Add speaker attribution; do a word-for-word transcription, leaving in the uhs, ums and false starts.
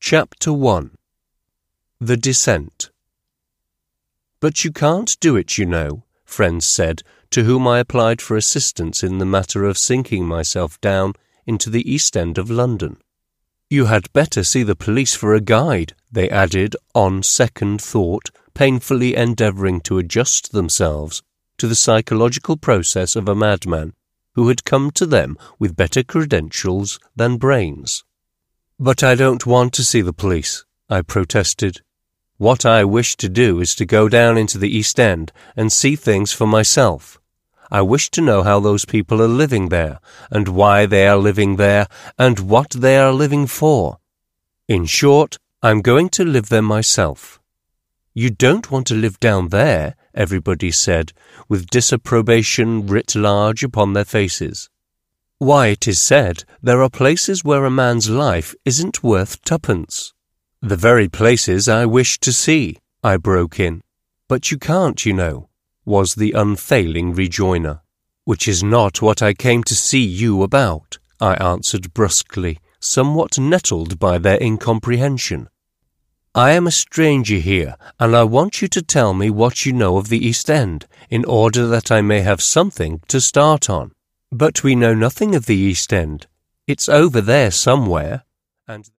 Speaker 1: Chapter one. The Descent. "But you can't do it, you know," friends said, to whom I applied for assistance in the matter of sinking myself down into the East End of London. "You had better see the police for a guide," they added, on second thought, painfully endeavouring to adjust themselves to the psychological process of a madman who had come to them with better credentials than brains. "But I don't want to see the police," I protested. "What I wish to do is to go down into the East End and see things for myself. I wish to know how those people are living there, and why they are living there, and what they are living for. In short, I'm going to live there myself." "You don't want to live down there," everybody said, with disapprobation writ large upon their faces. "Why, it is said there are places where a man's life isn't worth twopence." "The very places I wish to see," I broke in. "But you can't, you know," was the unfailing rejoinder. "Which is not what I came to see you about," I answered brusquely, somewhat nettled by their incomprehension. "I am a stranger here, and I want you to tell me what you know of the East End, in order that I may have something to start on." "But we know nothing of the East End. It's over there somewhere." And